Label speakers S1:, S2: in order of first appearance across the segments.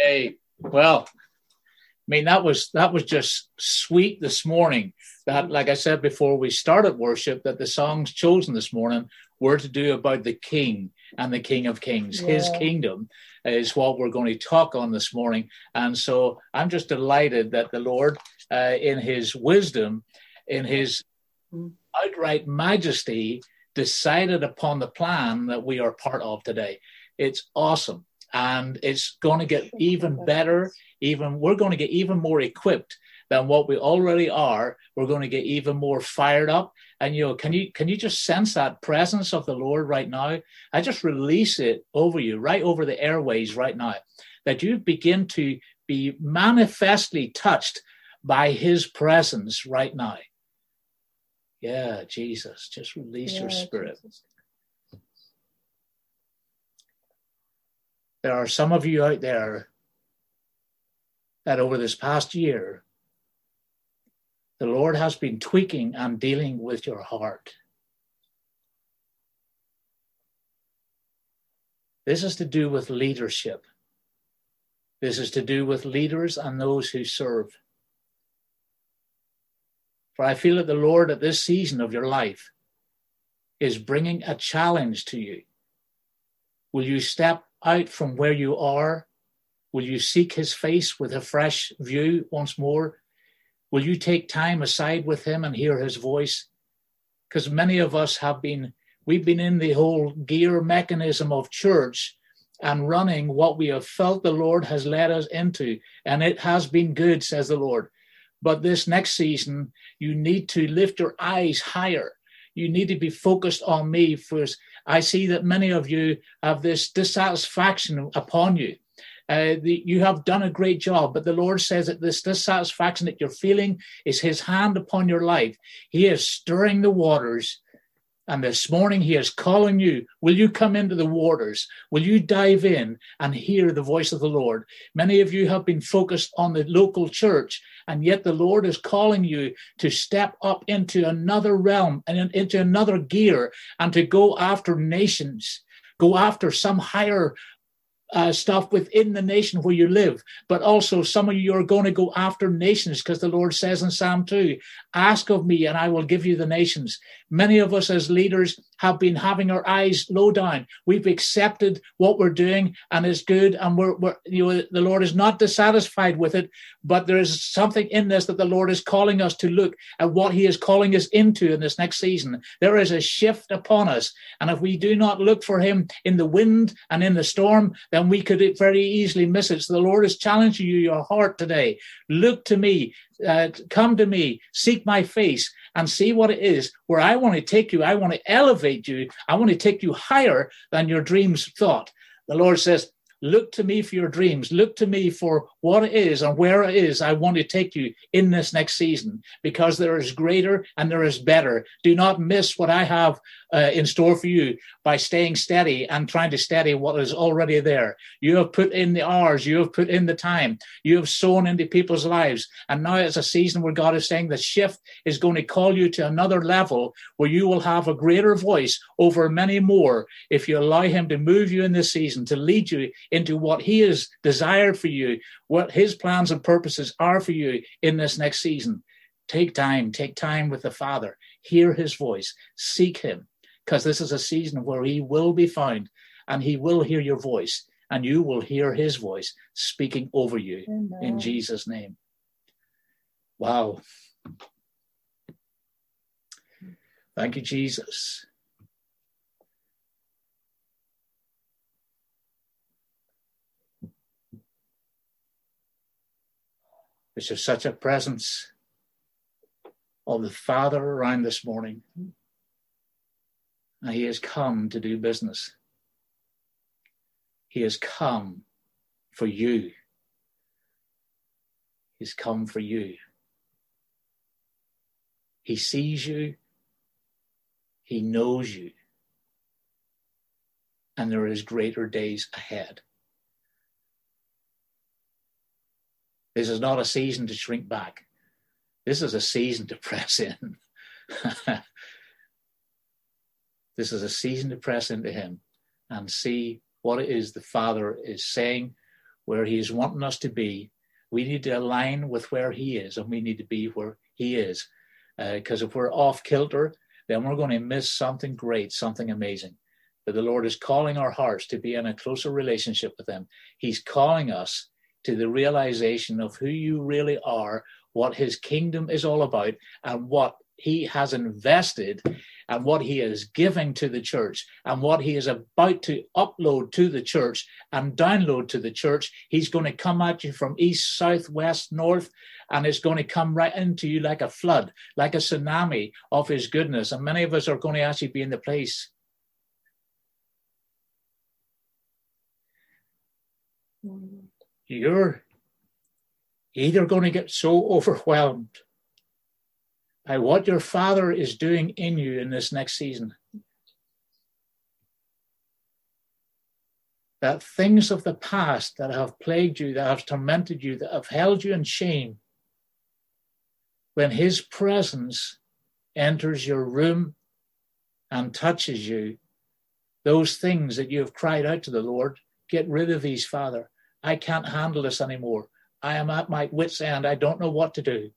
S1: Hey, well, I mean, that was just sweet this morning. That, like I said before we started worship, that the songs chosen this morning were to do about the King and the King of Kings. Yeah. His kingdom is what we're going to talk on this morning. And so I'm just delighted that the Lord, in his wisdom, in his outright majesty, decided upon the plan that we are part of today. It's awesome. And it's going to get even better. We're going to get even more equipped than what we already are. We're going to get even more fired up. And can you just sense that presence of the Lord right now? I just release it over you, right over the airways right now, that you begin to be manifestly touched by his presence right now. Yeah, Jesus, just release your spirit. Jesus. There are some of you out there that over this past year, the Lord has been tweaking and dealing with your heart. This is to do with leadership. This is to do with leaders and those who serve. For I feel that the Lord at this season of your life is bringing a challenge to you. Will you step out from where you are? Will you seek his face with a fresh view once more? Will you take time aside with him and hear his voice? Because many of us we've been in the whole gear mechanism of church and running what we have felt the Lord has led us into. And it has been good, says the Lord. But this next season, you need to lift your eyes higher. You need to be focused on me first. I see that many of you have this dissatisfaction upon you. You have done a great job, but the Lord says that this dissatisfaction that you're feeling is his hand upon your life. He is stirring the waters. And this morning he is calling you. Will you come into the waters? Will you dive in and hear the voice of the Lord? Many of you have been focused on the local church, and yet the Lord is calling you to step up into another realm and into another gear and to go after nations, go after some higher stuff within the nation where you live, but also some of you are going to go after nations, because the Lord says in Psalm 2, ask of me and I will give you the nations. Many of us as leaders have been having our eyes low down. We've accepted what we're doing and it's good, and the Lord is not dissatisfied with it, but there is something in this that the Lord is calling us to look at what he is calling us into in this next season. There is a shift upon us, and if we do not look for him in the wind and in the storm, then we could very easily miss it. So the Lord is challenging you, your heart today. Look to me, come to me, seek my face, and see what it is where I want to take you. I want to elevate you. I want to take you higher than your dreams thought. The Lord says, look to me for your dreams. Look to me for what it is and where it is I want to take you in this next season, because there is greater and there is better. Do not miss what I have in store for you by staying steady and trying to steady what is already there. You have put in the hours, you have put in the time, you have sown into people's lives. And now it's a season where God is saying the shift is going to call you to another level where you will have a greater voice over many more if you allow him to move you in this season, to lead you into what he has desired for you, what his plans and purposes are for you in this next season. Take time with the Father, hear his voice, seek him, because this is a season where he will be found and he will hear your voice and you will hear his voice speaking over you. Amen. In Jesus' name. Wow. Thank you, Jesus. There's just such a presence of the Father around this morning. And he has come to do business. He has come for you. He's come for you. He sees you. He knows you. And there is greater days ahead. This is not a season to shrink back. This is a season to press in. This is a season to press into him and see what it is the Father is saying, where he is wanting us to be. We need to align with where he is, and we need to be where he is. Because if we're off kilter, then we're going to miss something great, something amazing. But the Lord is calling our hearts to be in a closer relationship with him. He's calling us to the realization of who you really are, what his kingdom is all about, and what he has invested and what he is giving to the church and what he is about to upload to the church and download to the church. He's going to come at you from east, south, west, north, and it's going to come right into you like a flood, like a tsunami of his goodness. And many of us are going to actually be in the place. You're either going to get so overwhelmed by what your Father is doing in you in this next season, that things of the past that have plagued you, that have tormented you, that have held you in shame, when his presence enters your room and touches you, those things that you have cried out to the Lord, get rid of these, Father. I can't handle this anymore. I am at my wit's end. I don't know what to do.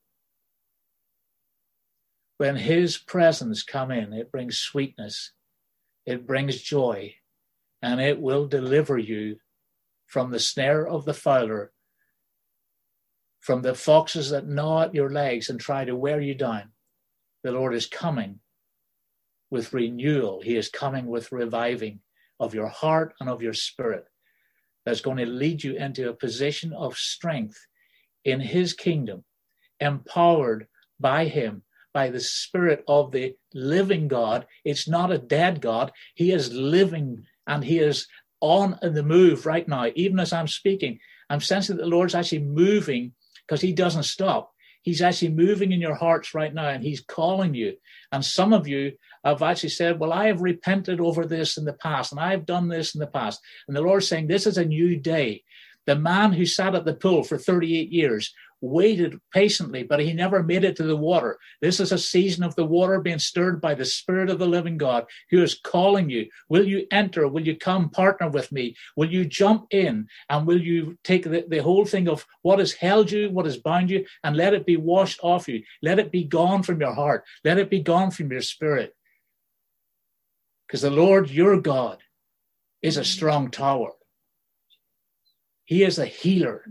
S1: When his presence come in, it brings sweetness, it brings joy, and it will deliver you from the snare of the fowler, from the foxes that gnaw at your legs and try to wear you down. The Lord is coming with renewal. He is coming with reviving of your heart and of your spirit. That's going to lead you into a position of strength in his kingdom, empowered by him, by the Spirit of the living God. It's not a dead God. He is living, and he is on the move right now. Even as I'm speaking, I'm sensing that the Lord's actually moving, because he doesn't stop. He's actually moving in your hearts right now, and he's calling you. And some of you have actually said, well, I have repented over this in the past, and I've done this in the past. And the Lord's saying, this is a new day. The man who sat at the pool for 38 years waited patiently, but he never made it to the water. This is a season of the water being stirred by the Spirit of the living God, who is calling you. Will you enter? Will you come partner with me? Will you jump in? And will you take the whole thing of what has held you, what has bound you, and let it be washed off you? Let it be gone from your heart. Let it be gone from your spirit. Because the Lord, your God, is a strong tower. He is a healer.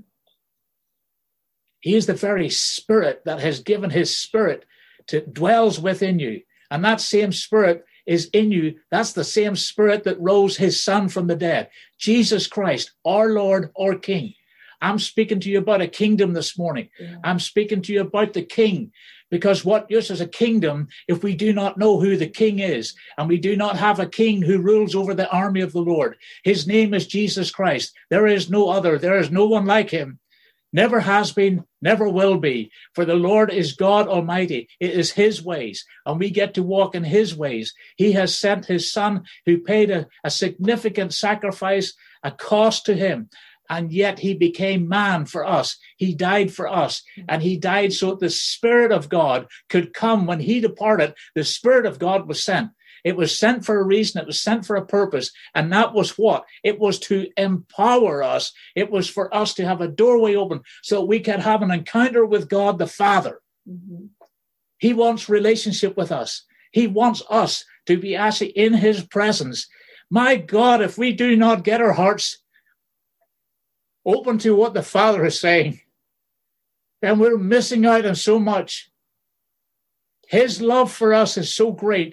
S1: He is the very Spirit that has given his Spirit to dwells within you. And that same Spirit is in you. That's the same Spirit that rose his Son from the dead. Jesus Christ, our Lord, our King. I'm speaking to you about a kingdom this morning. Yeah. I'm speaking to you about the King. Because what use is a kingdom if we do not know who the King is, and we do not have a king who rules over the army of the Lord? His name is Jesus Christ. There is no other. There is no one like him. Never has been, never will be. For the Lord is God Almighty. It is his ways, and we get to walk in his ways. He has sent his Son, who paid a significant sacrifice, a cost to him. And yet he became man for us. He died for us. And he died so that the Spirit of God could come. When he departed, the Spirit of God was sent. It was sent for a reason. It was sent for a purpose. And that was what? It was to empower us. It was for us to have a doorway open so that we could have an encounter with God the Father. Mm-hmm. He wants relationship with us. He wants us to be actually in his presence. My God, if we do not get our hearts open to what the Father is saying, then we're missing out on so much. His love for us is so great.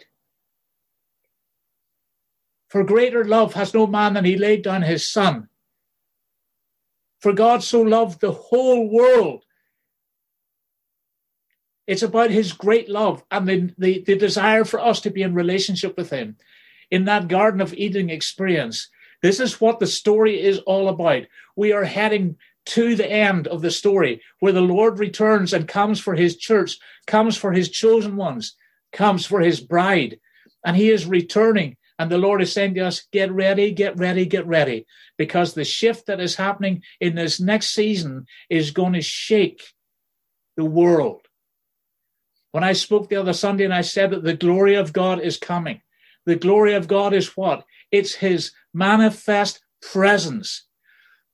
S1: For greater love has no man than he laid down his Son. For God so loved the whole world. It's about his great love and the desire for us to be in relationship with him. In that Garden of Eden experience, this is what the story is all about. We are heading to the end of the story, where the Lord returns and comes for his church, comes for his chosen ones, comes for his bride. And he is returning. And the Lord is saying to us, get ready, get ready, get ready. Because the shift that is happening in this next season is going to shake the world. When I spoke the other Sunday and I said that the glory of God is coming. The glory of God is what? It's his manifest presence.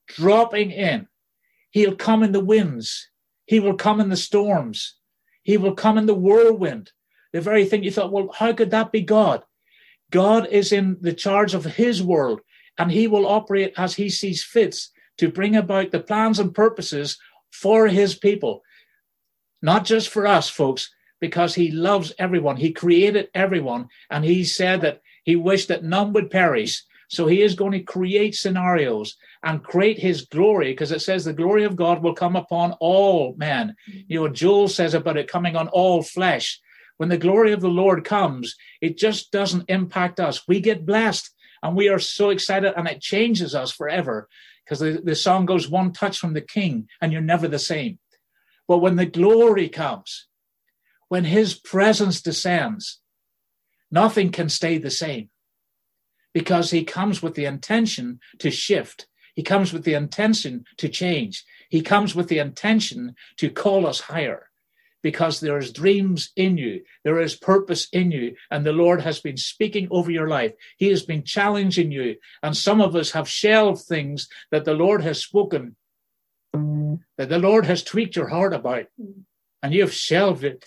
S1: dropping in. He'll come in the winds. He will come in the storms. He will come in the whirlwind. The very thing you thought, well, how could that be God? God is in the charge of his world, and he will operate as he sees fit to bring about the plans and purposes for his people. Not just for us, folks, because he loves everyone. He created everyone, and he said that he wished that none would perish. So he is going to create scenarios and create his glory, because it says the glory of God will come upon all men. You know, Joel says about it coming on all flesh. When the glory of the Lord comes, it just doesn't impact us. We get blessed, and we are so excited, and it changes us forever, because the song goes, one touch from the King, and you're never the same. But when the glory comes, when his presence descends, nothing can stay the same, because he comes with the intention to shift. He comes with the intention to change. He comes with the intention to call us higher, because there is dreams in you. There is purpose in you. And the Lord has been speaking over your life. He has been challenging you. And some of us have shelved things that the Lord has spoken, that the Lord has tweaked your heart about. And you've shelved it.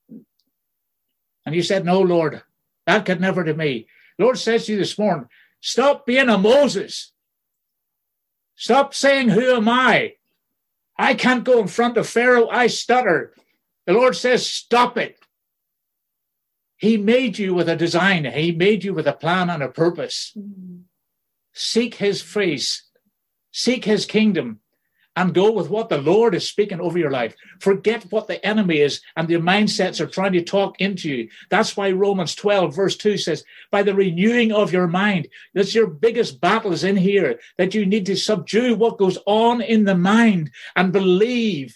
S1: And you said, no, Lord, that could never be me. The Lord says to you this morning, stop being a Moses. Stop saying, who am I? I can't go in front of Pharaoh. I stutter. The Lord says, stop it. He made you with a design. He made you with a plan and a purpose. Seek his face. Seek his kingdom. And go with what the Lord is speaking over your life. Forget what the enemy is and the mindsets are trying to talk into you. That's why Romans 12 verse 2 says, by the renewing of your mind, that's your biggest battle is in here, that you need to subdue what goes on in the mind and believe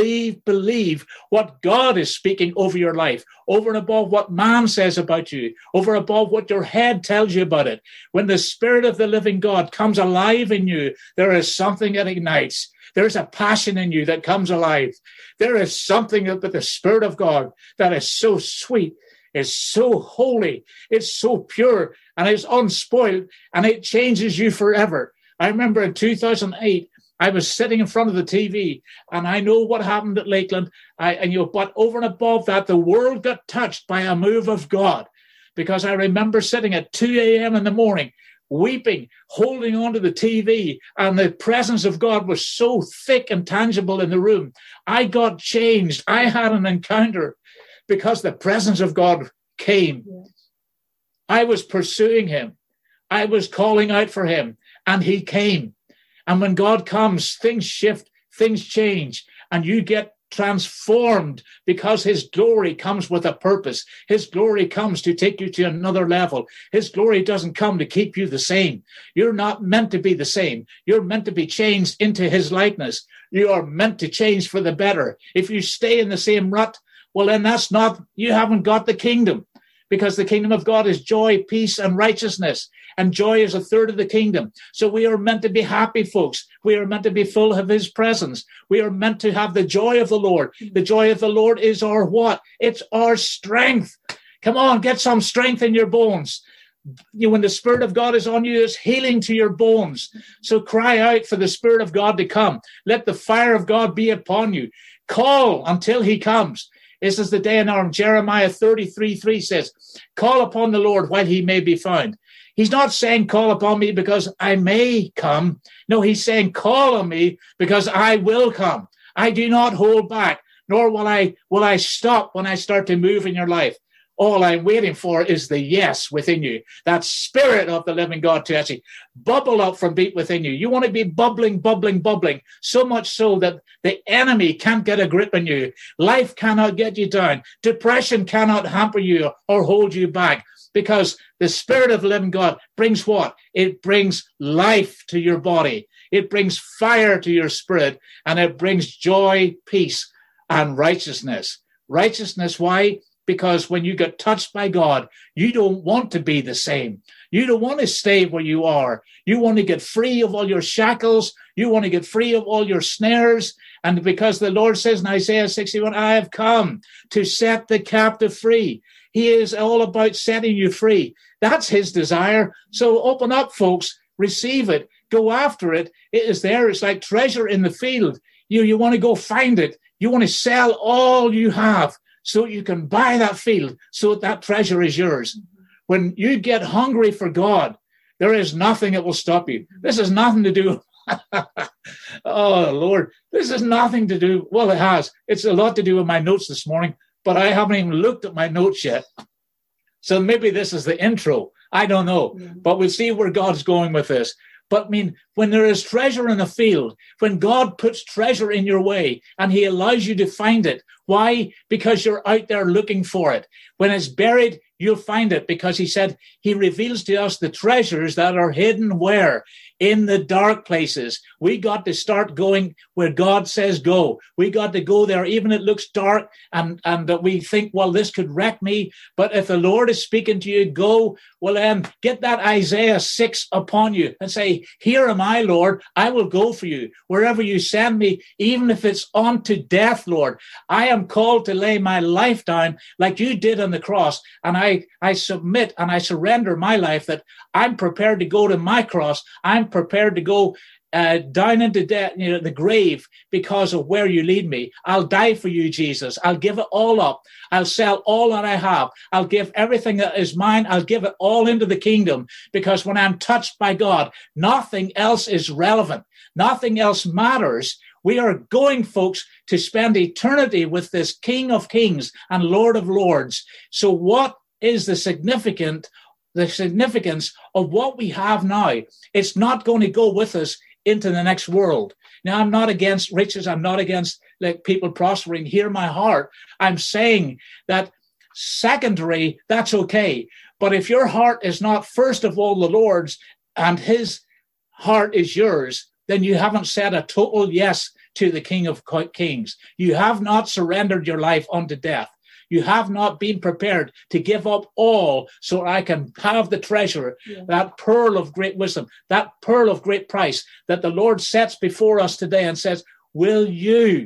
S1: what God is speaking over your life, over and above what man says about you, over and above what your head tells you about it. When the Spirit of the living God comes alive in you, there is something that ignites. There's a passion in you that comes alive. There is something about the Spirit of God that is so sweet, is so holy, it's so pure, and it's unspoiled, and it changes you forever. I remember in 2008, I was sitting in front of the TV, and I know what happened at Lakeland. But over and above that, the world got touched by a move of God, because I remember sitting at 2 a.m. in the morning, weeping, holding onto the TV, and the presence of God was so thick and tangible in the room. I got changed. I had an encounter because the presence of God came. Yes. I was pursuing him. I was calling out for him, and he came. And when God comes, things shift, things change, and you get transformed because his glory comes with a purpose. His glory comes to take you to another level. His glory doesn't come to keep you the same. You're not meant to be the same. You're meant to be changed into his likeness. You are meant to change for the better. If you stay in the same rut, well, then you haven't got the kingdom, because the kingdom of God is joy, peace, and righteousness. And joy is a third of the kingdom. So we are meant to be happy, folks. We are meant to be full of his presence. We are meant to have the joy of the Lord. The joy of the Lord is our what? It's our strength. Come on, get some strength in your bones. When the Spirit of God is on you, it's healing to your bones. So cry out for the Spirit of God to come. Let the fire of God be upon you. Call until he comes. This is the day and hour. Jeremiah 33:3 says, call upon the Lord while he may be found. He's not saying call upon me because I may come. No, he's saying call on me because I will come. I do not hold back, nor will I stop when I start to move in your life. All I'm waiting for is the yes within you, that Spirit of the living God to actually bubble up from deep within you. You want to be bubbling, so much so that the enemy can't get a grip on you. Life cannot get you down. Depression cannot hamper you or hold you back, because the Spirit of the living God brings what? It brings life to your body. It brings fire to your spirit, and it brings joy, peace, and righteousness. Righteousness, why? Because when you get touched by God, you don't want to be the same. You don't want to stay where you are. You want to get free of all your shackles. You want to get free of all your snares. And because the Lord says in Isaiah 61, I have come to set the captive free. He is all about setting you free. That's his desire. So open up, folks. Receive it. go after it. It is there. It's like treasure in the field. You want to go find it. You want to sell all you have so you can buy that field, so that treasure is yours. When you get hungry for God, there is nothing that will stop you. This has nothing to do. Oh, Lord, this has nothing to do. Well, it has. It's a lot to do with my notes this morning, but I haven't even looked at my notes yet. So maybe this is the intro. I don't know, but we'll see where God's going with this. But I mean, when there is treasure in a field, when God puts treasure in your way and he allows you to find it, why? Because you're out there looking for it. When it's buried, you'll find it, because he said he reveals to us the treasures that are hidden where? In the dark places. We got to start going where God says go. We got to go there, even if it looks dark and that we think, well, this could wreck me. But if the Lord is speaking to you, go. Well, then get that Isaiah 6 upon you and say, here am I, Lord. I will go for you wherever you send me, even if it's unto death, Lord. I am called to lay my life down like you did on the cross. And I submit and I surrender my life, that I'm prepared to go to my cross. I'm prepared to go down into death, the grave, because of where you lead me. I'll die for you, Jesus. I'll give it all up. I'll sell all that I have. I'll give everything that is mine. I'll give it all into the kingdom, because when I'm touched by God, nothing else is relevant. Nothing else matters. We are going, folks, to spend eternity with this King of Kings and Lord of Lords. So what is the significance of what we have now? It's not going to go with us into the next world. Now, I'm not against riches. I'm not against people prospering. Hear my heart. I'm saying that secondary, that's okay. But if your heart is not first of all the Lord's and his heart is yours, then you haven't said a total yes to the King of Kings. You have not surrendered your life unto death. You have not been prepared to give up all so I can have the treasure, that pearl of great wisdom, that pearl of great price that the Lord sets before us today and says, will you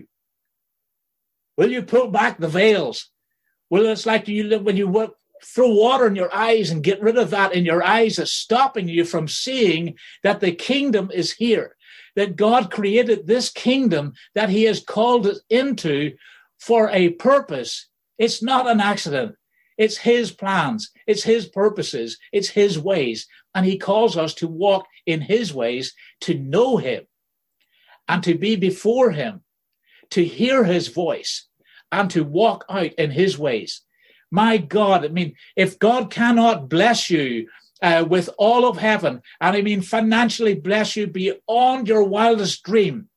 S1: pull back the veils? Well, it's like when you throw water in your eyes and get rid of that in your eyes that's stopping you from seeing that the kingdom is here, that God created this kingdom that he has called us into for a purpose. It's not an accident. It's his plans. It's his purposes. It's his ways. And he calls us to walk in his ways, to know him and to be before him, to hear his voice and to walk out in his ways. My God, I mean, if God cannot bless you with all of heaven, and I mean financially bless you beyond your wildest dream,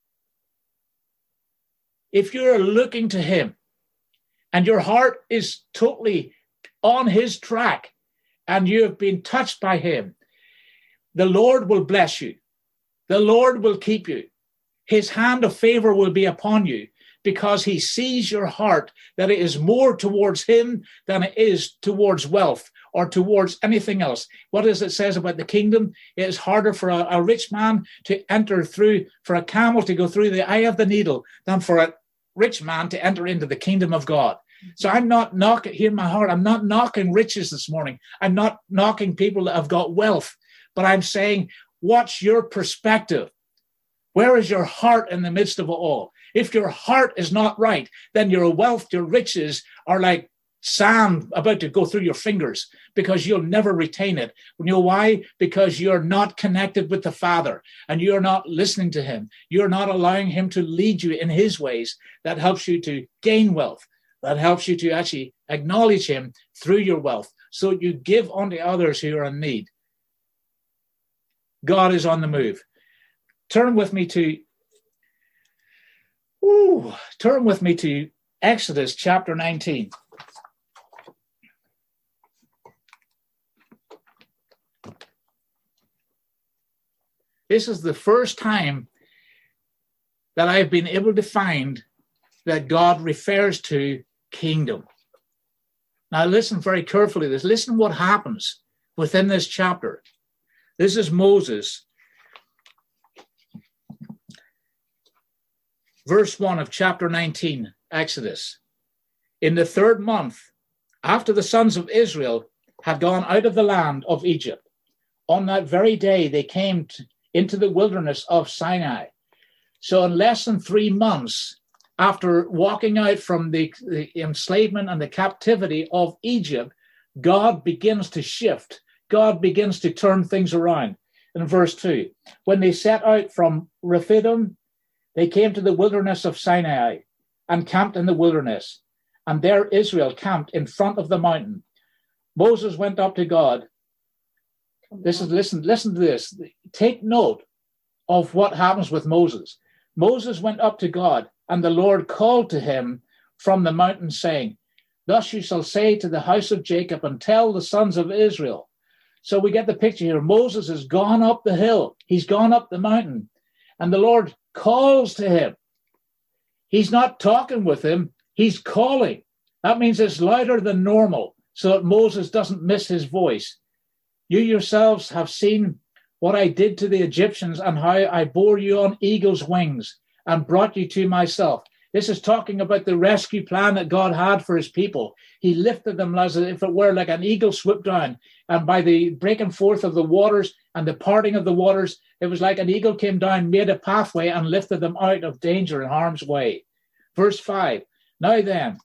S1: if you're looking to him, and your heart is totally on his track, and you have been touched by him, the Lord will bless you. The Lord will keep you. His hand of favor will be upon you, because he sees your heart, that it is more towards him than it is towards wealth or towards anything else. What does it says about the kingdom? It is harder for a rich man to enter through, for a camel to go through the eye of the needle, than for a rich man to enter into the kingdom of God. So I'm not knocking, hear my heart, I'm not knocking riches this morning. I'm not knocking people that have got wealth, but I'm saying, what's your perspective? Where is your heart in the midst of it all? If your heart is not right, then your wealth, your riches are like sand about to go through your fingers, because you'll never retain it. You know why? Because you're not connected with the Father, and you're not listening to him. You're not allowing him to lead you in his ways. That helps you to gain wealth. That helps you to actually acknowledge him through your wealth, so you give unto others who are in need. God is on the move. Turn with me to Exodus chapter 19. This is the first time that I've been able to find that God refers to kingdom. Now listen very carefully to this. Listen what happens within this chapter. This is Moses. Verse 1 of chapter 19, Exodus. In the 3rd month, after the sons of Israel had gone out of the land of Egypt, on that very day they came into the wilderness of Sinai. So in less than 3 months after walking out from the enslavement and the captivity of Egypt, God begins to shift. God begins to turn things around. In verse 2, when they set out from Rephidim, they came to the wilderness of Sinai and camped in the wilderness. And there Israel camped in front of the mountain. Moses went up to God. Listen to this. Take note of what happens with Moses. Moses went up to God, and the Lord called to him from the mountain, saying, thus you shall say to the house of Jacob, and tell the sons of Israel. So we get the picture here. Moses has gone up the hill. He's gone up the mountain. And the Lord calls to him. He's not talking with him. He's calling. That means it's louder than normal, so that Moses doesn't miss his voice. You yourselves have seen what I did to the Egyptians and how I bore you on eagle's wings and brought you to myself. This is talking about the rescue plan that God had for his people. He lifted them as if it were like an eagle swooped down. And by the breaking forth of the waters and the parting of the waters, it was like an eagle came down, made a pathway, and lifted them out of danger and harm's way. Verse 5, Now then,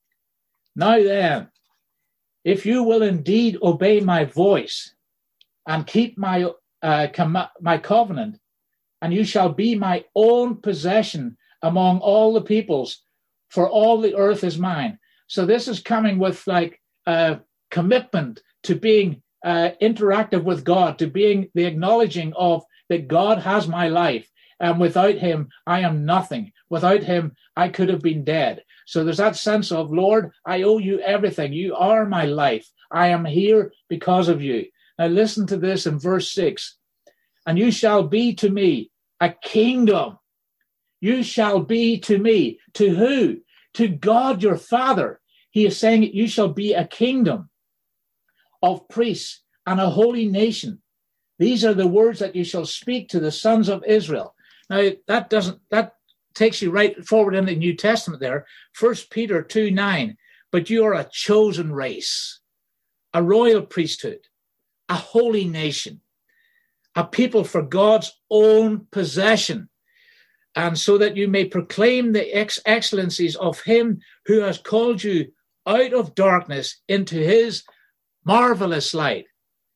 S1: if you will indeed obey my voice and keep my covenant, and you shall be my own possession among all the peoples, for all the earth is mine. So this is coming with like a commitment to being interactive with God, to being the acknowledging of that God has my life. And without him, I am nothing. Without him, I could have been dead. So there's that sense of, Lord, I owe you everything. You are my life. I am here because of you. Now listen to this in verse 6. And you shall be to me a kingdom. You shall be to me. To who? To God your Father. He is saying you shall be a kingdom of priests and a holy nation. These are the words that you shall speak to the sons of Israel. Now that takes you right forward in the New Testament there. 1 Peter 2:9. But you are a chosen race, a royal priesthood, a holy nation, a people for God's own possession, and so that you may proclaim the excellencies of him who has called you out of darkness into his marvelous light.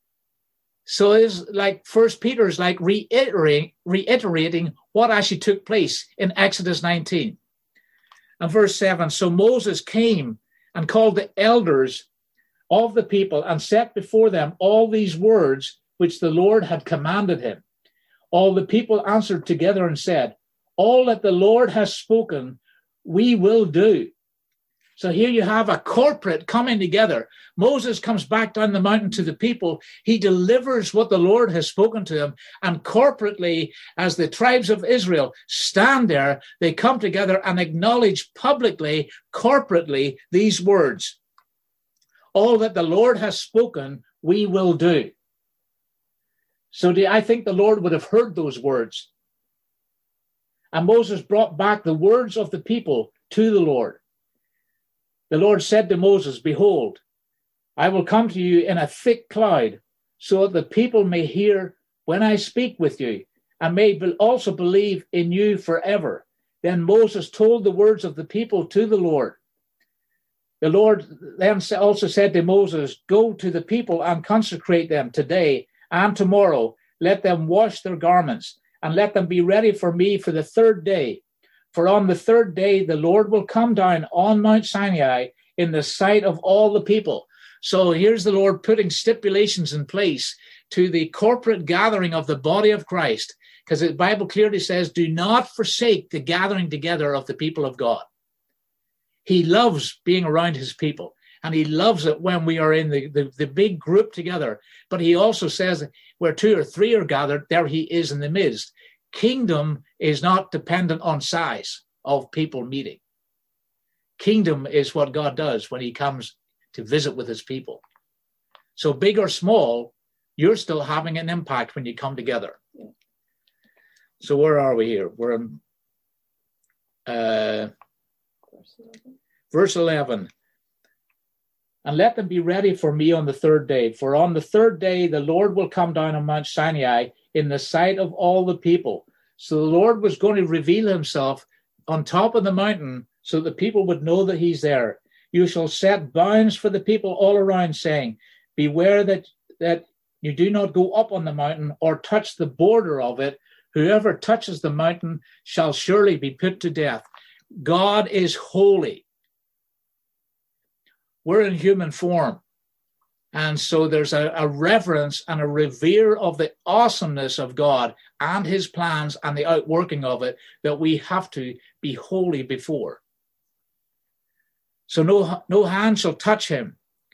S1: So it's like 1 Peter is like reiterating what actually took place in Exodus 19. And verse 7, so Moses came and called the elders of the people and set before them all these words which the Lord had commanded him. All the people answered together and said, all that the Lord has spoken, we will do. So here you have a corporate coming together. Moses comes back down the mountain to the people. He delivers what the Lord has spoken to him. And corporately, as the tribes of Israel stand there, they come together and acknowledge publicly, corporately, these words. All that the Lord has spoken, we will do. So I think the Lord would have heard those words. And Moses brought back the words of the people to the Lord. The Lord said to Moses, behold, I will come to you in a thick cloud, so that the people may hear when I speak with you, and may also believe in you forever. Then Moses told the words of the people to the Lord. The Lord then also said to Moses, go to the people and consecrate them today and tomorrow. Let them wash their garments, and let them be ready for me for the third day. For on the third day, the Lord will come down on Mount Sinai in the sight of all the people. So here's the Lord putting stipulations in place to the corporate gathering of the body of Christ, because the Bible clearly says, do not forsake the gathering together of the people of God. He loves being around his people, and he loves it when we are in the big group together. But he also says, where 2 or 3 are gathered, there he is in the midst. Kingdom is not dependent on size of people meeting. Kingdom is what God does when he comes to visit with his people. So big or small, you're still having an impact when you come together. So where are we here? We're in verse 11. And let them be ready for me on the third day. For on the third day, the Lord will come down on Mount Sinai in the sight of all the people. So the Lord was going to reveal himself on top of the mountain so the people would know that he's there. You shall set bounds for the people all around, saying, beware that you do not go up on the mountain or touch the border of it. Whoever touches the mountain shall surely be put to death. God is holy. We're in human form. And so there's a reverence and a revere of the awesomeness of God and his plans and the outworking of it that we have to be holy before. So no hand shall touch him,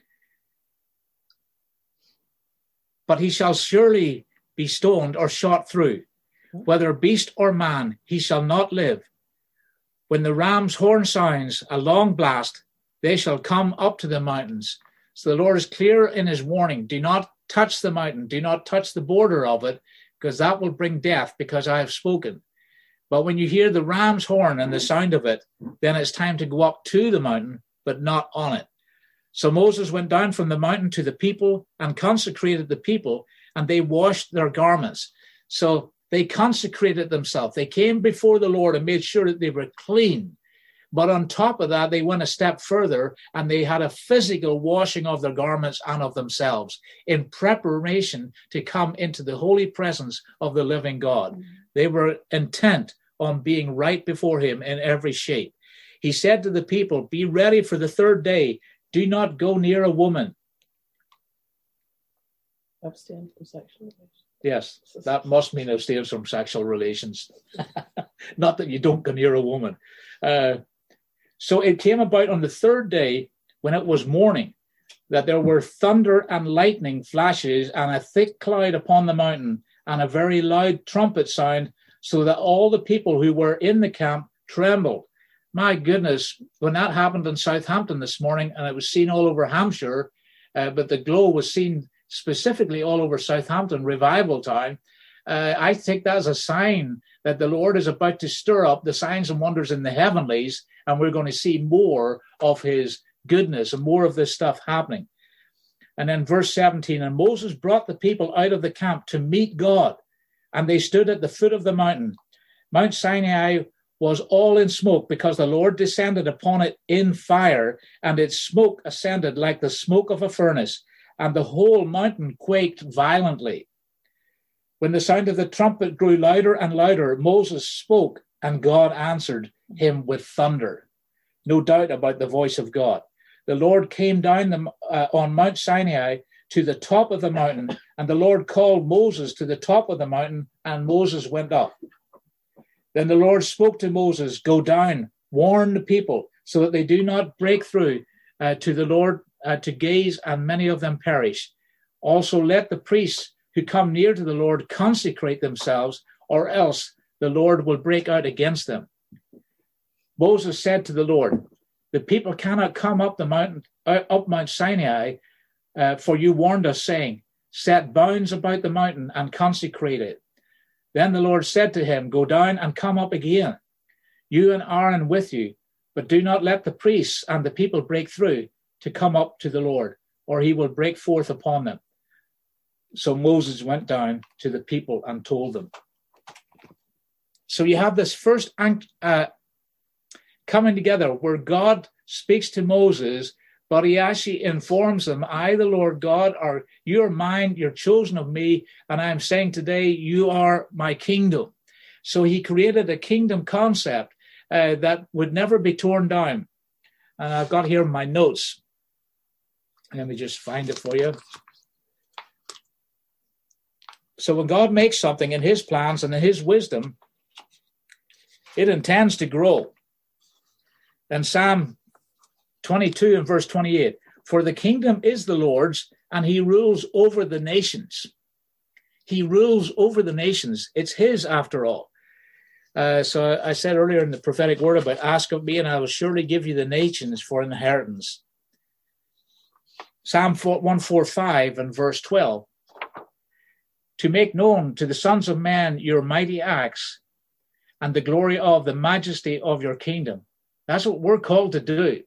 S1: but he shall surely be stoned or shot through. Whether beast or man, he shall not live. When the ram's horn sounds a long blast, they shall come up to the mountains. So the Lord is clear in his warning. Do not touch the mountain. Do not touch the border of it, because that will bring death, because I have spoken. But when you hear the ram's horn and the sound of it, then it's time to go up to the mountain, but not on it. So Moses went down from the mountain to the people and consecrated the people, and they washed their garments. So they consecrated themselves. They came before the Lord and made sure that they were clean. But on top of that, they went a step further and they had a physical washing of their garments and of themselves in preparation to come into the holy presence of the living God. They were intent on being right before him in every shape. He said to the people, be ready for the third day. Do not go near a woman.
S2: Abstain from sexual relations.
S1: Yes, that must mean abstain from sexual relations. Not that you don't go near a woman. So it came about on the third day, when it was morning, that there were thunder and lightning flashes and a thick cloud upon the mountain and a very loud trumpet sound, so that all the people who were in the camp trembled. My goodness, when that happened in Southampton this morning, and it was seen all over Hampshire, but the glow was seen specifically all over Southampton, revival time, I think that's a sign that the Lord is about to stir up the signs and wonders in the heavenlies, and we're going to see more of his goodness and more of this stuff happening. And then verse 17, and Moses brought the people out of the camp to meet God, and they stood at the foot of the mountain. Mount Sinai was all in smoke, because the Lord descended upon it in fire, and its smoke ascended like the smoke of a furnace, and the whole mountain quaked violently. When the sound of the trumpet grew louder and louder, Moses spoke, and God answered him with thunder. No doubt about the voice of God. The Lord came down on Mount Sinai to the top of the mountain, and the Lord called Moses to the top of the mountain, and Moses went up. Then the Lord spoke to Moses, go down, warn the people, so that they do not break through to the Lord to gaze, and many of them perish. Also let the priests who come near to the Lord consecrate themselves, or else the Lord will break out against them. Moses said to the Lord, the people cannot come up the mountain, up Mount Sinai, for you warned us, saying, set bounds about the mountain and consecrate it. Then the Lord said to him, go down and come up again, you and Aaron with you, but do not let the priests and the people break through to come up to the Lord, or he will break forth upon them. So Moses went down to the people and told them. So you have this first coming together where God speaks to Moses, but he actually informs them, I, the Lord God, you are mine, you're chosen of me, and I'm saying today, you are my kingdom. So he created a kingdom concept that would never be torn down. And I've got here my notes. Let me just find it for you. So when God makes something in his plans and in his wisdom, it intends to grow. And Psalm 22 and verse 28, for the kingdom is the Lord's, and he rules over the nations. He rules over the nations. It's his after all. So I said earlier in the prophetic word about ask of me, and I will surely give you the nations for inheritance. Psalm 145 and verse 12, to make known to the sons of men your mighty acts and the glory of the majesty of your kingdom. That's what we're called to do.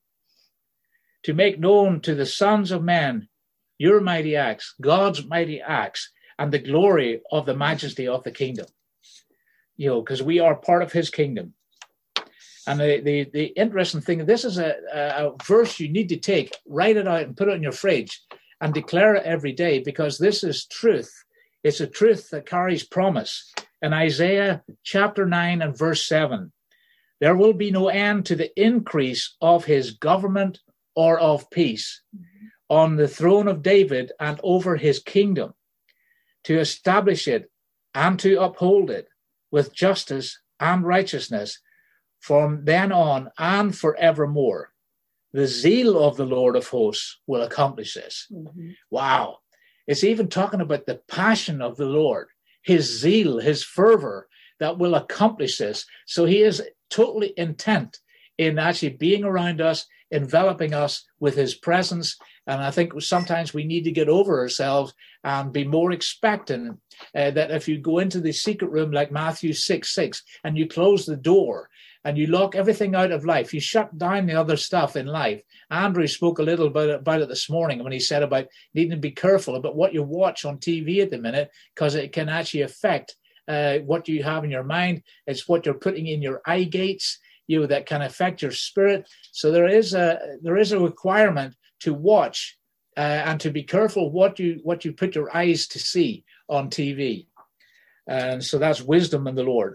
S1: To make known to the sons of men your mighty acts, God's mighty acts, and the glory of the majesty of the kingdom. Because we are part of his kingdom. And the interesting thing, this is a verse you need to take, write it out and put it in your fridge and declare it every day, because this is truth. It's a truth that carries promise. In Isaiah chapter 9 and verse 7, there will be no end to the increase of his government or of peace on the throne of David and over his kingdom, to establish it and to uphold it with justice and righteousness from then on and forevermore. The zeal of the Lord of hosts will accomplish this. Mm-hmm. Wow. It's even talking about the passion of the Lord, his zeal, his fervor that will accomplish this. So he is totally intent in actually being around us, enveloping us with his presence. And I think sometimes we need to get over ourselves and be more expectant that if you go into the secret room like Matthew 6:6 and you close the door and you lock everything out of life, you shut down the other stuff in life. Andrew spoke a little about it this morning when he said about needing to be careful about what you watch on TV at the minute, because it can actually affect what you have in your mind. It's what you're putting in your eye gates, that can affect your spirit. So there is a requirement to watch and to be careful what you put your eyes to see on TV. And so that's wisdom in the Lord.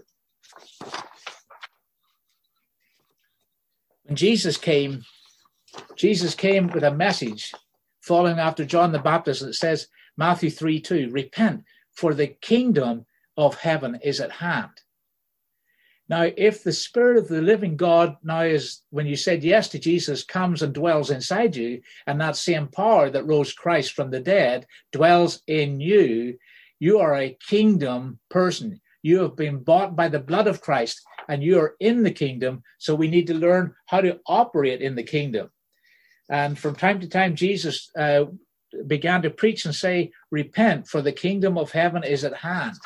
S1: When Jesus came with a message following after John the Baptist that says, Matthew 3:2, repent, for the kingdom of heaven is at hand. Now, if the Spirit of the living God now is, when you said yes to Jesus, comes and dwells inside you, and that same power that rose Christ from the dead dwells in you, you are a kingdom person. You have been bought by the blood of Christ, and you are in the kingdom. So we need to learn how to operate in the kingdom. And from time to time, Jesus began to preach and say, repent, for the kingdom of heaven is at hand.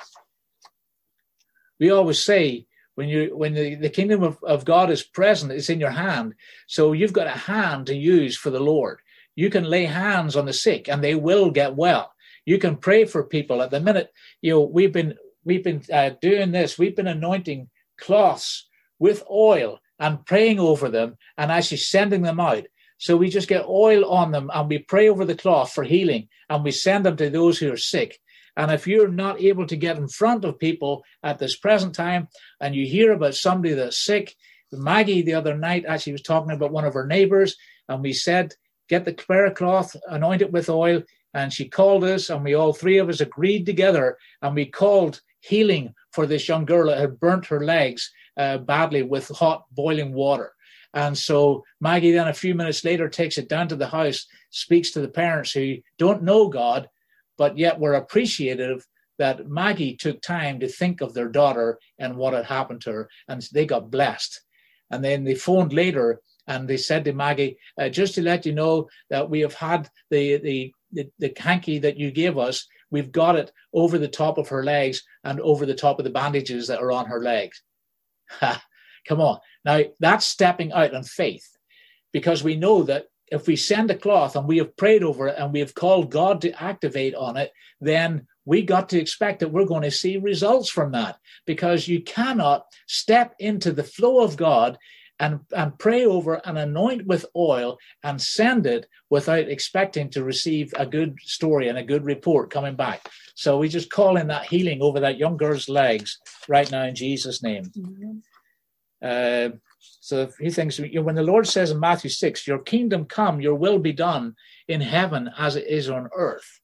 S1: We always say, when the kingdom of God is present, it's in your hand. So you've got a hand to use for the Lord. You can lay hands on the sick and they will get well. You can pray for people. At the minute, we've been doing this. We've been anointing cloths with oil and praying over them and actually sending them out. So we just get oil on them and we pray over the cloth for healing and we send them to those who are sick. And if you're not able to get in front of people at this present time and you hear about somebody that's sick, Maggie the other night actually was talking about one of her neighbors, and we said, get the prayer cloth, anoint it with oil. And she called us, and we all three of us agreed together, and we called healing for this young girl that had burnt her legs badly with hot boiling water. And so Maggie then a few minutes later takes it down to the house, speaks to the parents who don't know God, but yet were appreciative that Maggie took time to think of their daughter and what had happened to her, and they got blessed. And then they phoned later and they said to Maggie, just to let you know that we have had the hanky that you gave us, we've got it over the top of her legs and over the top of the bandages that are on her legs. Come on. Now, that's stepping out in faith, because we know that if we send a cloth and we have prayed over it and we have called God to activate on it, then we got to expect that we're going to see results from that, because you cannot step into the flow of God and pray over and anoint with oil and send it without expecting to receive a good story and a good report coming back. So we just call in that healing over that young girl's legs right now in Jesus' name. Mm-hmm. So a few things. When the Lord says in Matthew 6, your kingdom come, your will be done in heaven as it is on earth.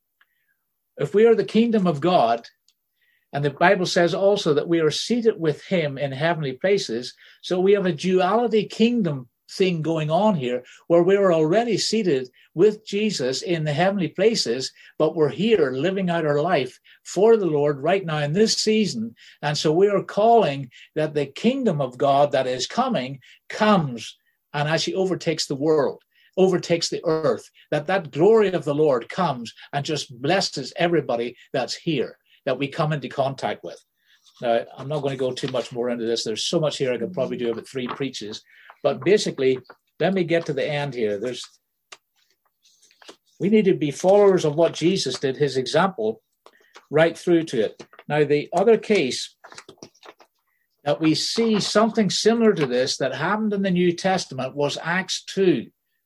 S1: If we are the kingdom of God, and the Bible says also that we are seated with him in heavenly places, so we have a duality kingdom thing going on here, where we're already seated with Jesus in the heavenly places, but we're here living out our life for the Lord right now in this season. And so we are calling that the kingdom of God that is coming comes and actually overtakes the world, overtakes the earth, that glory of the Lord comes and just blesses everybody that's here, that we come into contact with. Now, I'm not going to go too much more into this. There's so much here I could probably do about 3 preaches. But basically, let me get to the end here. We need to be followers of what Jesus did, his example. right through to it. Now, the other case that we see something similar to this that happened in the New Testament was Acts 2,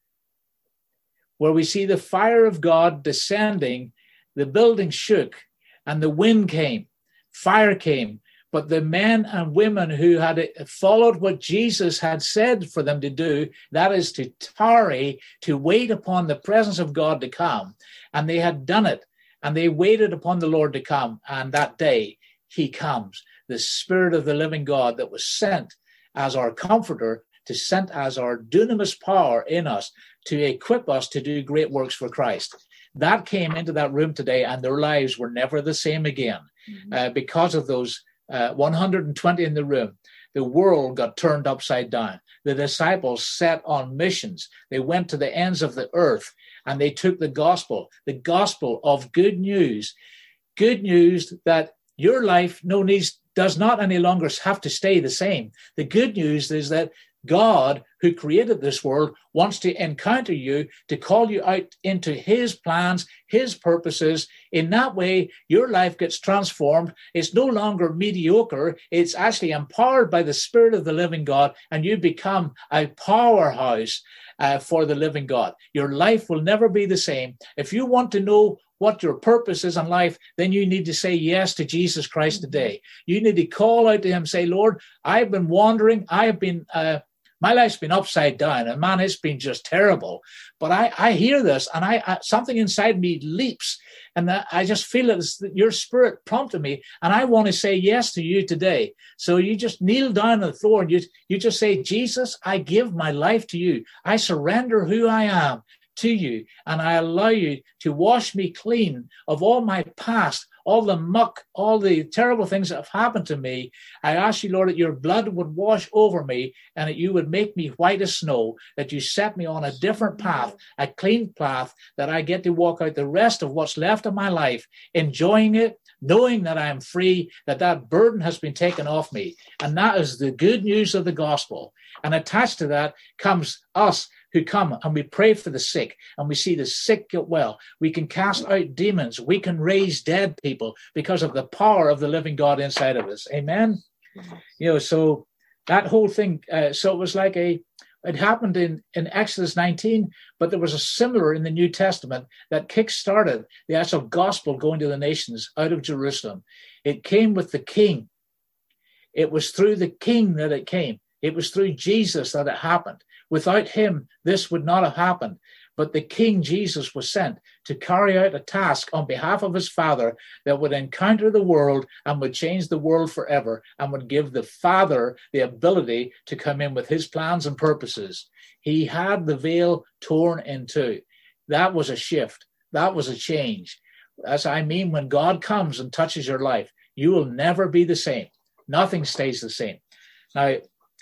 S1: where we see the fire of God descending, the building shook, and the wind came, fire came. But the men and women who had followed what Jesus had said for them to do, that is to tarry, to wait upon the presence of God to come, and they had done it, and they waited upon the Lord to come, and that day he comes, the Spirit of the living God that was sent as our comforter, sent as our dunamis power in us to equip us to do great works for Christ. That came into that room today, and their lives were never the same again because of those 120 in the room. The world got turned upside down. The disciples set on missions. They went to the ends of the earth, and they took the gospel of good news that your life does not any longer have to stay the same. The good news is that God, who created this world, wants to encounter you, to call you out into his plans, his purposes. In that way, your life gets transformed. It's no longer mediocre. It's actually empowered by the Spirit of the living God, and you become a powerhouse for the living God. Your life will never be the same. If you want to know what your purpose is in life, then you need to say yes to Jesus Christ today. You need to call out to him, say, Lord, I've been wandering. My life's been upside down, and man, it's been just terrible. But I hear this, and I something inside me leaps, and I just feel it. Your Spirit prompted me, and I want to say yes to you today. So you just kneel down on the floor, and you just say, Jesus, I give my life to you. I surrender who I am to you, and I allow you to wash me clean of all my past, all the muck, all the terrible things that have happened to me. I ask you, Lord, that your blood would wash over me, and that you would make me white as snow, that you set me on a different path, a clean path, that I get to walk out the rest of what's left of my life, enjoying it, knowing that I am free, that burden has been taken off me. And that is the good news of the gospel. And attached to that comes us, who come and we pray for the sick, and we see the sick get well. We can cast out demons. We can raise dead people because of the power of the living God inside of us. Amen. So that whole thing. So it was like it happened in Exodus 19, but there was a similar in the New Testament that kick-started the actual gospel going to the nations out of Jerusalem. It came with the king. It was through the king that it came. It was through Jesus that it happened. Without him, this would not have happened. But the King Jesus was sent to carry out a task on behalf of his Father that would encounter the world and would change the world forever, and would give the Father the ability to come in with his plans and purposes. He had the veil torn in two. That was a shift. That was a change. As I mean, when God comes and touches your life, you will never be the same. Nothing stays the same. Now,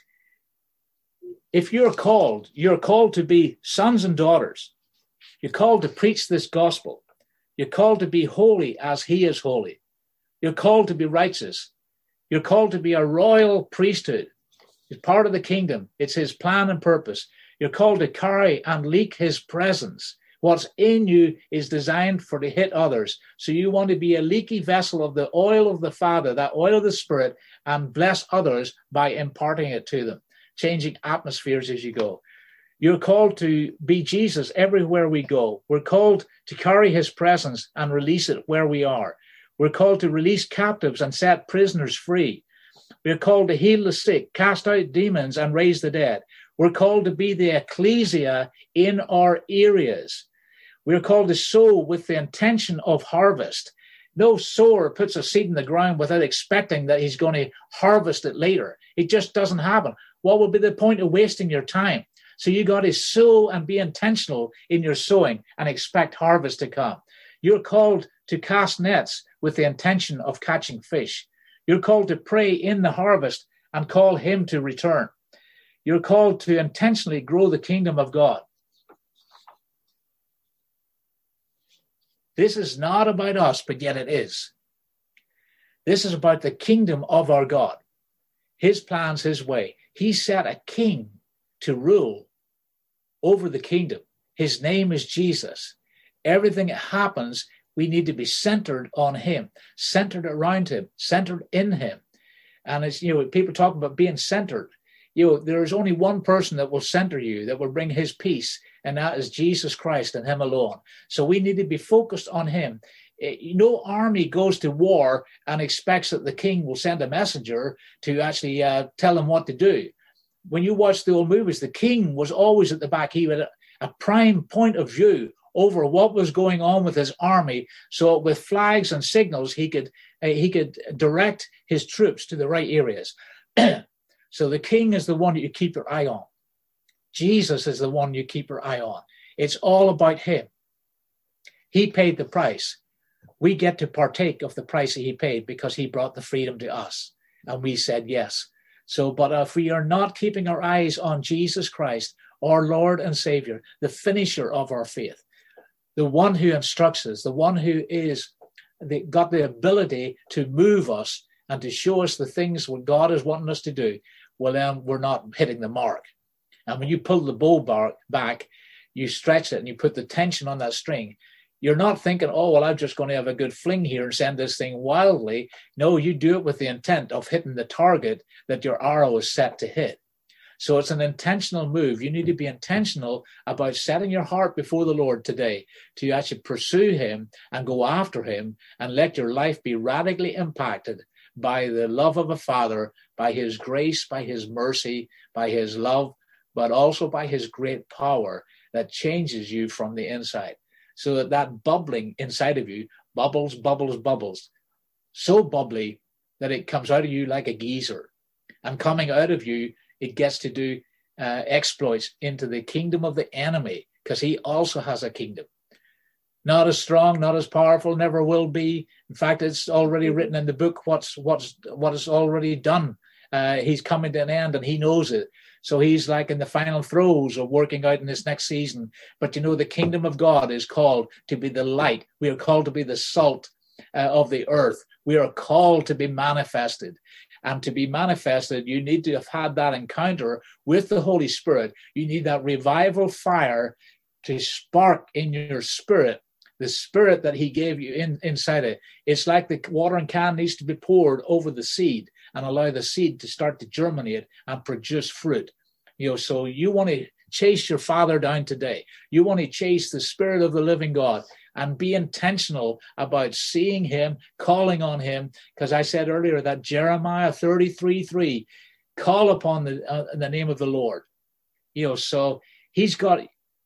S1: if you're called to be sons and daughters. You're called to preach this gospel. You're called to be holy as he is holy. You're called to be righteous. You're called to be a royal priesthood. It's part of the kingdom. It's his plan and purpose. You're called to carry and leak his presence. What's in you is designed to hit others. So you want to be a leaky vessel of the oil of the Father, that oil of the Spirit, and bless others by imparting it to them, changing atmospheres as you go. You're called to be Jesus everywhere we go. We're called to carry his presence and release it where we are. We're called to release captives and set prisoners free. We're called to heal the sick, cast out demons, and raise the dead. We're called to be the ecclesia in our areas. We're called to sow with the intention of harvest. No sower puts a seed in the ground without expecting that he's going to harvest it later. It just doesn't happen. What would be the point of wasting your time? So you got to sow and be intentional in your sowing and expect harvest to come. You're called to cast nets with the intention of catching fish. You're called to pray in the harvest and call him to return. You're called to intentionally grow the kingdom of God. This is not about us, but yet it is. This is about the kingdom of our God. His plans, his way. He set a king to rule over the kingdom. His name is Jesus. Everything that happens We need to be centered on him, centered around him, centered in him. And it's, people talk about being centered. There's only one person that will center you, that will bring his peace, and that is Jesus Christ and him alone. So we need to be focused on him. No army goes to war and expects that the king will send a messenger to actually tell them what to do. When you watch the old movies, the king was always at the back. He had a prime point of view over what was going on with his army. So with flags and signals, he could direct his troops to the right areas. So the king is the one that you keep your eye on. Jesus is the one you keep your eye on. It's all about him. He paid the price. We get to partake of the price that he paid because he brought the freedom to us. And we said yes. So, but if we are not keeping our eyes on Jesus Christ, our Lord and Savior, the finisher of our faith, the one who instructs us, the one who got the ability to move us and to show us the things what God is wanting us to do, well, then we're not hitting the mark. And when you pull the bow back, you stretch it and you put the tension on that string. You're not thinking, oh, well, I'm just going to have a good fling here and send this thing wildly. No, you do it with the intent of hitting the target that your arrow is set to hit. So it's an intentional move. You need to be intentional about setting your heart before the Lord today to actually pursue him and go after him and let your life be radically impacted by the love of a Father, by his grace, by his mercy, by his love, but also by his great power that changes you from the inside. So that bubbling inside of you bubbles, bubbles, bubbles. So bubbly that it comes out of you like a geyser. And coming out of you, it gets to do exploits into the kingdom of the enemy, because he also has a kingdom. Not as strong, not as powerful, never will be. In fact, it's already written in the book what is already done. He's coming to an end and he knows it. So he's like in the final throes of working out in this next season. But the kingdom of God is called to be the light. We are called to be the salt of the earth. We are called to be manifested. And to be manifested, you need to have had that encounter with the Holy Spirit. You need that revival fire to spark in your spirit, the spirit that he gave you inside it. It's like the watering can needs to be poured over the seed and allow the seed to start to germinate and produce fruit. So you want to chase your Father down today. You want to chase the Spirit of the living God and be intentional about seeing him, calling on him. Because I said earlier that Jeremiah 33:3, call upon the name of the Lord. So he's got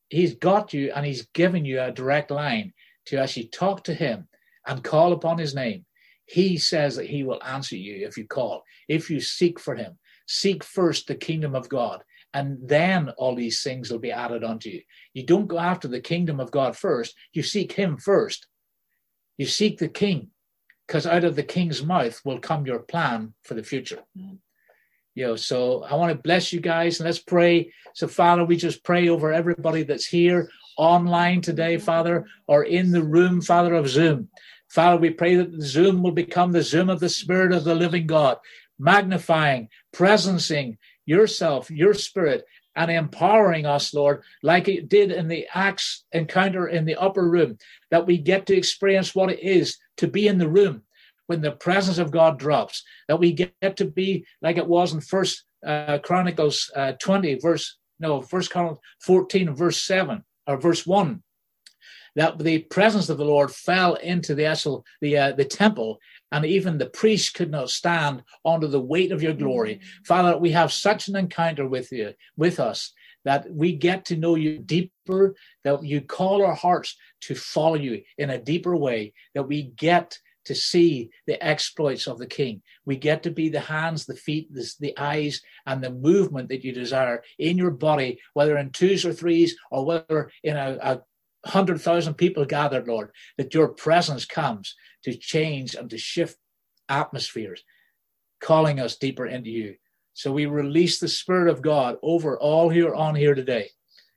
S1: you and he's given you a direct line to actually talk to him and call upon his name. He says that he will answer you if you call, if you seek for him. Seek first the kingdom of God, and then all these things will be added unto you. You don't go after the kingdom of God first. You seek him first. You seek the king, because out of the king's mouth will come your plan for the future. So I want to bless you guys, and let's pray. So, Father, we just pray over everybody that's here online today, Father, or in the room, Father, of Zoom. Father, we pray that the Zoom will become the Zoom of the Spirit of the living God, magnifying, presencing yourself, your Spirit, and empowering us, Lord, like it did in the Acts encounter in the upper room, that we get to experience what it is to be in the room when the presence of God drops, that we get to be like it was in First Chronicles 14 and verse 7 or verse 1. That the presence of the Lord fell into the temple, and even the priest could not stand under the weight of your glory. Father, we have such an encounter with you, with us, that we get to know you deeper, that you call our hearts to follow you in a deeper way, that we get to see the exploits of the King. We get to be the hands, the feet, the eyes, and the movement that you desire in your body, whether in twos or threes, or whether in a 100,000 people gathered, Lord, that your presence comes to change and to shift atmospheres, calling us deeper into you. So we release the Spirit of God over all who are on here today.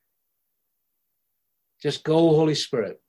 S1: Just go, Holy Spirit.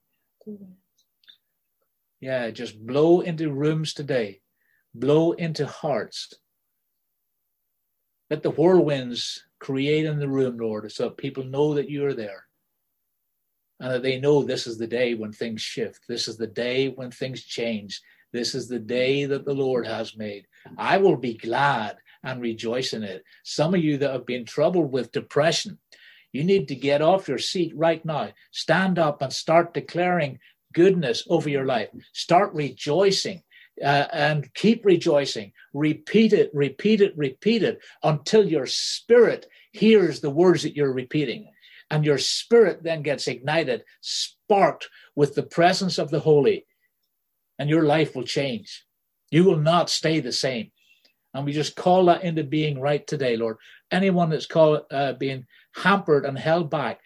S1: Yeah, just blow into rooms today. Blow into hearts. Let the whirlwinds create in the room, Lord, so that people know that you are there. and that they know this is the day when things shift. This is the day when things change. This is the day that the Lord has made. I will be glad and rejoice in it. Some of you that have been troubled with depression, you need to get off your seat right now. Stand up and start declaring goodness over your life. Start rejoicing and keep rejoicing. Repeat it, repeat it, repeat it until your spirit hears the words that you're repeating. And your spirit then gets ignited, sparked with the presence of the Holy, and your life will change. You will not stay the same. And we just call that into being right today, Lord. Anyone that's being hampered and held back,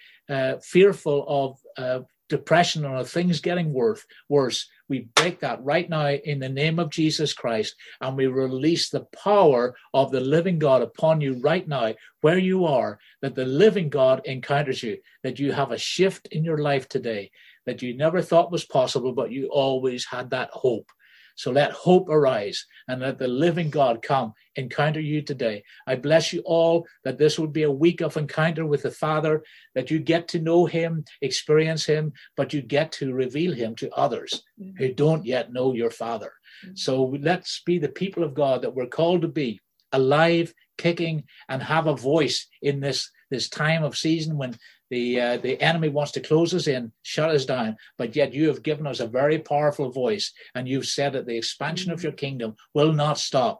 S1: fearful of depression or of things getting worse, we break that right now in the name of Jesus Christ, and we release the power of the living God upon you right now, where you are, that the living God encounters you, that you have a shift in your life today that you never thought was possible, but you always had that hope. So let hope arise and let the living God come encounter you today. I bless you all that this will be a week of encounter with the Father, that you get to know him, experience him, but you get to reveal him to others who don't yet know your Father. So let's be the people of God that we're called to be, alive, kicking, and have a voice in this time of season when the enemy wants to close us in, shut us down, but yet you have given us a very powerful voice, and you've said that the expansion of your kingdom will not stop.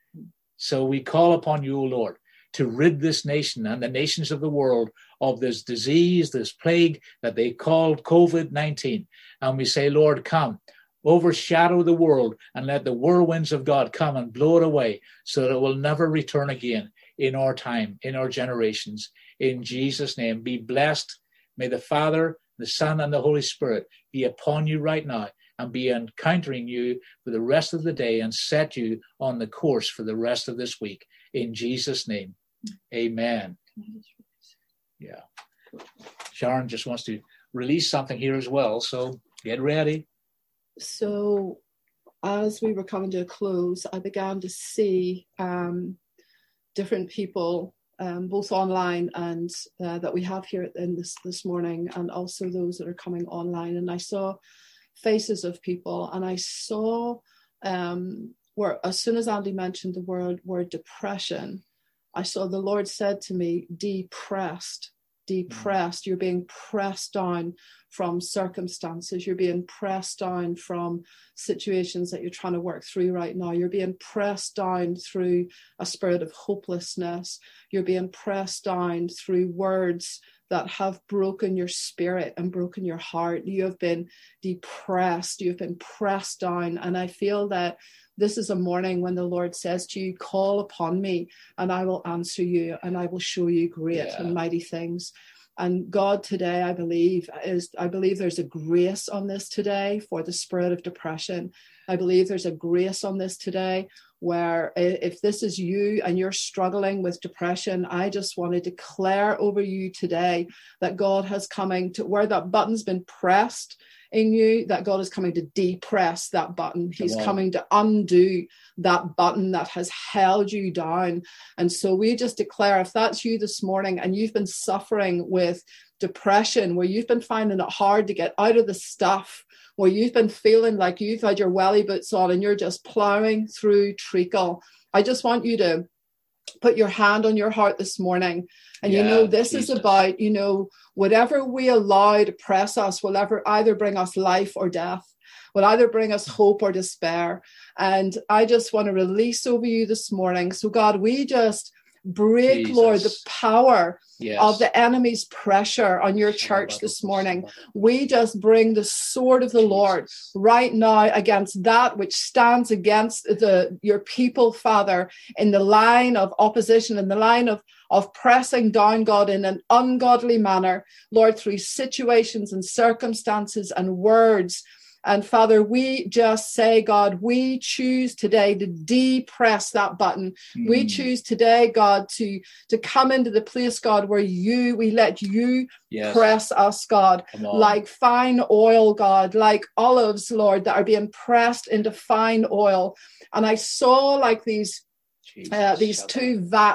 S1: So we call upon you, O Lord, to rid this nation and the nations of the world of this disease, this plague that they called COVID-19. And we say, Lord, come, overshadow the world and let the whirlwinds of God come and blow it away so that it will never return again in our time, in our generations. In Jesus' name, be blessed. May the Father, the Son, and the Holy Spirit be upon you right now and be encountering you for the rest of the day and set you on the course for the rest of this week. In Jesus' name, amen. Yeah. Sharon just wants to release something here as well, so get ready.
S2: So as we were coming to a close, I began to see different people, both online and that we have here in this morning, and also those that are coming online. And I saw faces of people, and I saw where as soon as Andy mentioned the word depression, I saw the Lord said to me, depressed. You're being pressed down from circumstances. You're being pressed down from situations that you're trying to work through right now. You're being pressed down through a spirit of hopelessness. You're being pressed down through words that have broken your spirit and broken your heart. You have been depressed. You've been pressed down. And I feel that this is a morning when the Lord says to you, call upon me and I will answer you and I will show you great and mighty things. And God today, I believe there's a grace on this today for the spirit of depression. I believe there's a grace on this today where if this is you and you're struggling with depression, I just want to declare over you today that God has coming to where that button's been pressed in you, that God is coming to depress that button. He's coming to undo that button that has held you down. And so we just declare, if that's you this morning and you've been suffering with depression, where you've been finding it hard to get out of the stuff, where you've been feeling like you've had your welly boots on and you're just plowing through treacle, I just want you to put your hand on your heart this morning. And this is about, whatever we allow to press us will either bring us life or death, will either bring us hope or despair. And I just want to release over you this morning. So God, we just break, Jesus, Lord, the power of the enemy's pressure on your church this morning. We just bring the sword of the Lord right now against that which stands against your people, Father, in the line of opposition, in the line of pressing down, God, in an ungodly manner, Lord, through situations and circumstances and words. And Father, we just say, God, we choose today to depress that button. We choose today, God, to come into the place, God, where we let you press us, God, like fine oil, God, like olives, Lord, that are being pressed into fine oil. And I saw like these two vats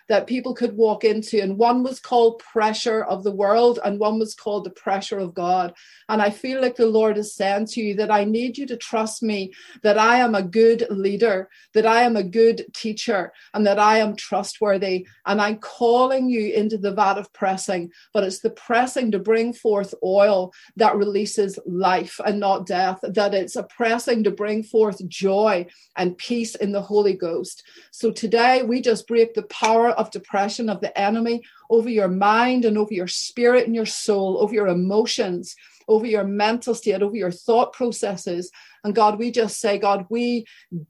S2: that people could walk into. And one was called pressure of the world, and one was called the pressure of God. And I feel like the Lord is saying to you that I need you to trust me, that I am a good leader, that I am a good teacher, and that I am trustworthy. And I'm calling you into the vat of pressing, but it's the pressing to bring forth oil that releases life and not death, that it's a pressing to bring forth joy and peace in the Holy Ghost. So today we just break the power of depression of the enemy over your mind and over your spirit and your soul, over your emotions, over your mental state, over your thought processes. And God, we just say, God, we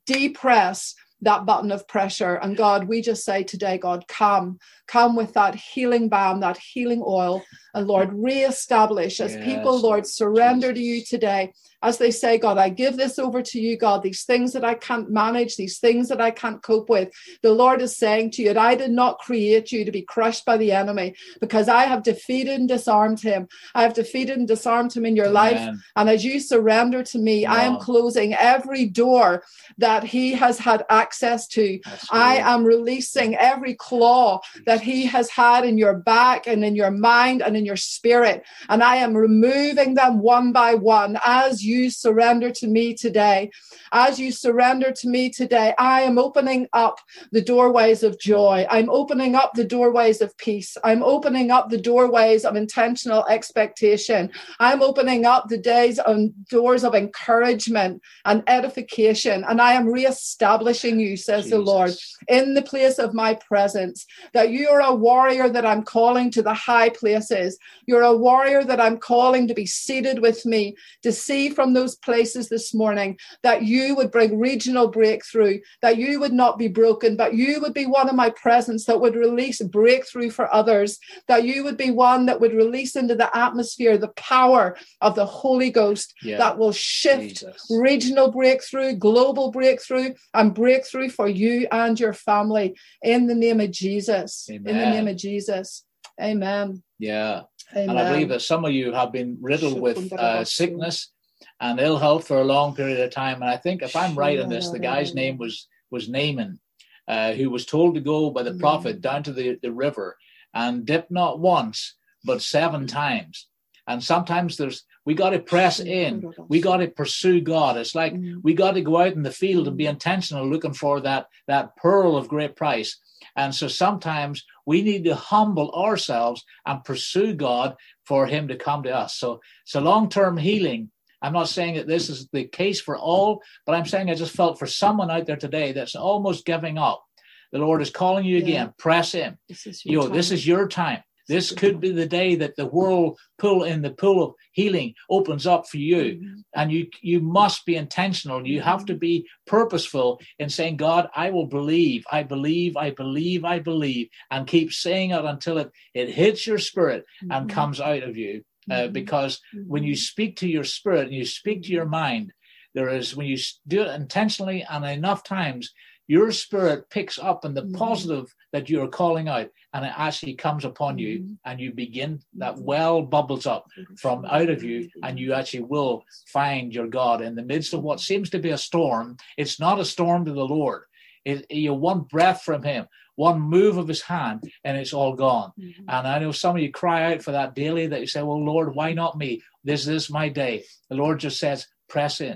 S2: depress that button of pressure. And God, we just say today, God, come with that healing balm, that healing oil. And Lord, reestablish as people, Lord, surrender to you today. As they say, God, I give this over to you, God, these things that I can't manage, these things that I can't cope with. The Lord is saying to you that I did not create you to be crushed by the enemy, because I have defeated and disarmed him. I have defeated and disarmed him in your life. And as you surrender to me, I am closing every door that he has had access to. I am releasing every claw that he has had in your back and in your mind and in your spirit. And I am removing them one by one as you surrender to me today. As you surrender to me today, I am opening up the doorways of joy. I'm opening up the doorways of peace. I'm opening up the doorways of intentional expectation. I'm opening up the doors of encouragement and edification. And I am reestablishing you, says the Lord, in the place of my presence, that you are a warrior that I'm calling to the high places. You're a warrior that I'm calling to be seated with me, to see from those places this morning that you would bring regional breakthrough, that you would not be broken, but you would be one of my presence that would release breakthrough for others, that you would be one that would release into the atmosphere the power of the Holy Ghost that will shift regional breakthrough, global breakthrough, and breakthrough for you and your family in the name of Jesus. Amen. In the name of Jesus. Amen.
S1: Yeah. Amen. And I believe that some of you have been riddled with sickness and ill health for a long period of time. And I think if I'm right on this, the guy's name was Naaman, who was told to go by the prophet down to the river and dip not once, but 7 times. And sometimes we got to press in. We got to pursue God. It's like we got to go out in the field and be intentional, looking for that pearl of great price. And so sometimes we need to humble ourselves and pursue God for him to come to us. So long-term healing, I'm not saying that this is the case for all, but I'm saying I just felt for someone out there today that's almost giving up. The Lord is calling you again. Press in. This is your time. This could be the day that the whirlpool in the pool of healing opens up for you. And you must be intentional. You have to be purposeful in saying, God, I will believe. I believe, I believe, I believe. And keep saying it until it hits your spirit and comes out of you. Because when you speak to your spirit and you speak to your mind, when you do it intentionally and enough times, your spirit picks up on the positive that you're calling out, and it actually comes upon you, and you begin, that well bubbles up from out of you, and you actually will find your God in the midst of what seems to be a storm. It's not a storm to the Lord. You one breath from him, one move of his hand, and it's all gone. And I know some of you cry out for that daily, that you say, well, Lord, why not me? This is my day. The Lord just says, press in,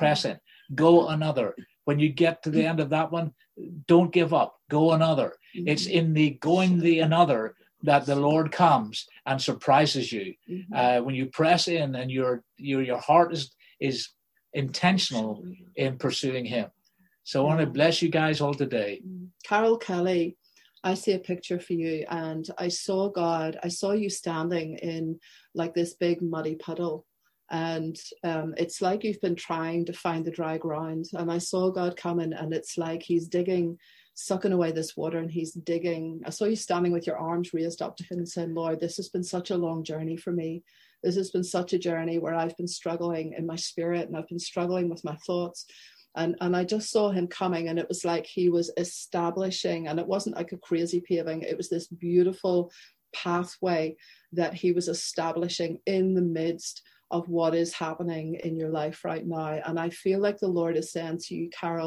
S1: go another. When you get to the end of that one, don't give up. Go another. It's in the going the another that the Lord comes and surprises you. When you press in and your heart is intentional in pursuing him. So I want to bless you guys all today.
S2: Carol Kelly, I see a picture for you, and I saw God. I saw you standing in like this big muddy puddle. And it's like you've been trying to find the dry ground. And I saw God coming, and it's like he's digging, sucking away this water, and he's digging. I saw you standing with your arms raised up to him and saying, Lord, this has been such a long journey for me. This has been such a journey where I've been struggling in my spirit, and I've been struggling with my thoughts. And I just saw him coming, and it was like he was establishing, and it wasn't like a crazy paving. It was this beautiful pathway that he was establishing in the midst of what is happening in your life right now. And I feel like the Lord is saying to you, Carol,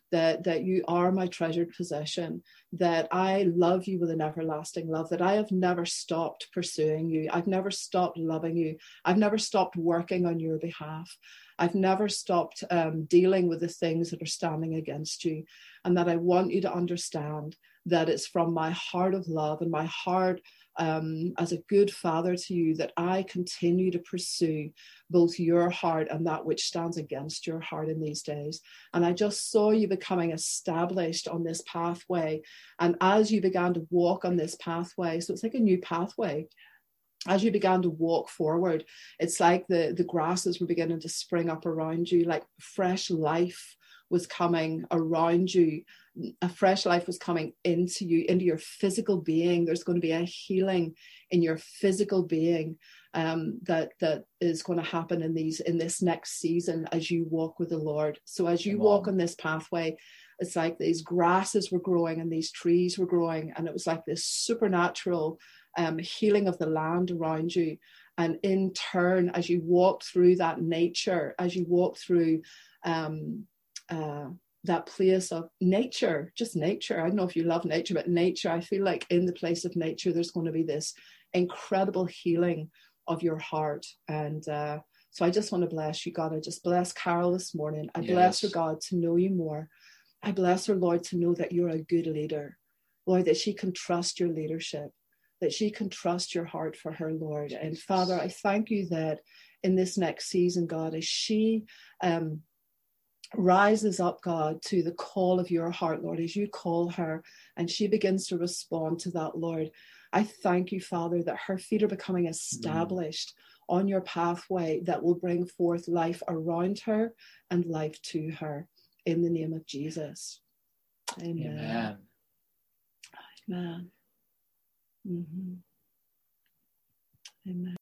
S2: that you are my treasured possession, that I love you with an everlasting love, that I have never stopped pursuing you. I've never stopped loving you. I've never stopped working on your behalf. I've never stopped dealing with the things that are standing against you, and that I want you to understand that it's from my heart of love and my heart as a good father to you that I continue to pursue both your heart and that which stands against your heart in these days. And I just saw you becoming established on this pathway. And as you began to walk on this pathway, so it's like a new pathway. As you began to walk forward, it's like the grasses were beginning to spring up around you, like fresh life was coming around you. A fresh life was coming into you, into your physical being. There's going to be a healing in your physical being that is going to happen in this next season as you walk with the Lord. So as you walk on this pathway, it's like these grasses were growing and these trees were growing, and it was like this supernatural healing of the land around you. And in turn, as you walk through that nature, as you walk through that place of nature, just nature. I don't know if you love nature, but nature, I feel like in the place of nature, there's going to be this incredible healing of your heart. And so I just want to bless you, God. I just bless Carol this morning. I bless her, God, to know you more. I bless her, Lord, to know that you're a good leader. Lord, that she can trust your leadership, that she can trust your heart for her, Lord. And Father, I thank you that in this next season, God, as she rises up, God, to the call of your heart, Lord, as you call her and she begins to respond to that, Lord, I thank you, Father, that her feet are becoming established on your pathway that will bring forth life around her and life to her in the name of Jesus. Amen.
S1: Amen.
S2: Amen. Mm-hmm. Amen.